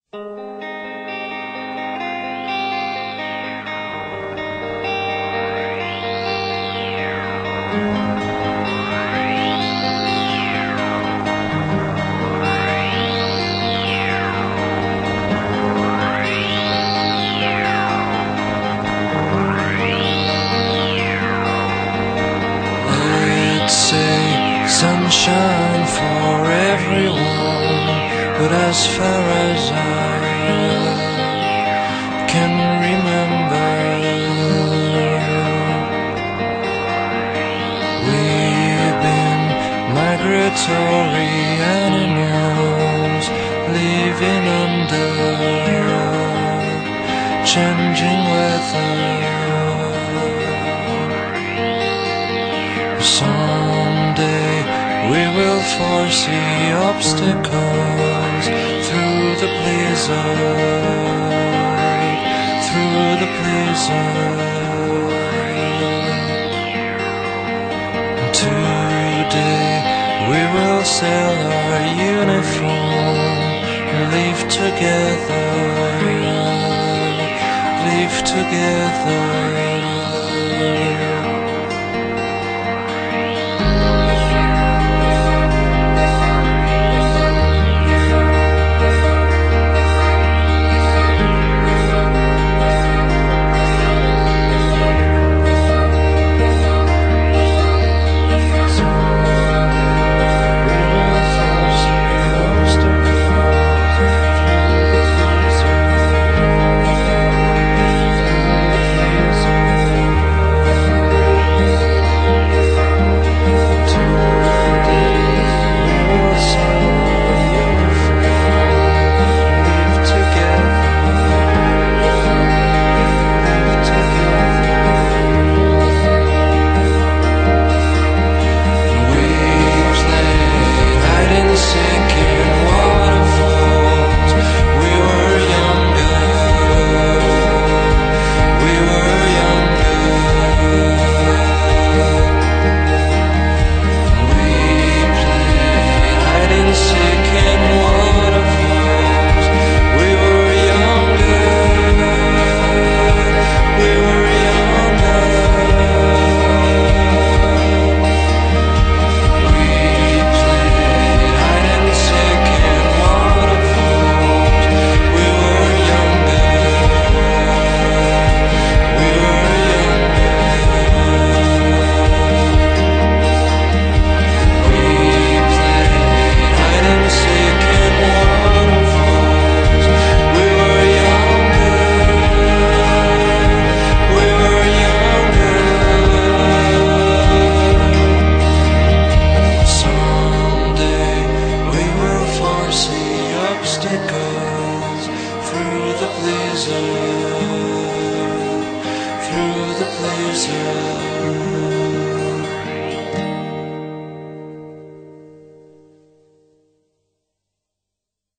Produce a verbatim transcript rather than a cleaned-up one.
Let's say sunshine for everyone, but as far as I can remember, we've been migratory animals living under changing weather. Someday we will foresee obstacles through the blizzard, through the blizzard. Today we will sell our uniform, live together, live together. Obstacles through the blizzard, through the blizzard.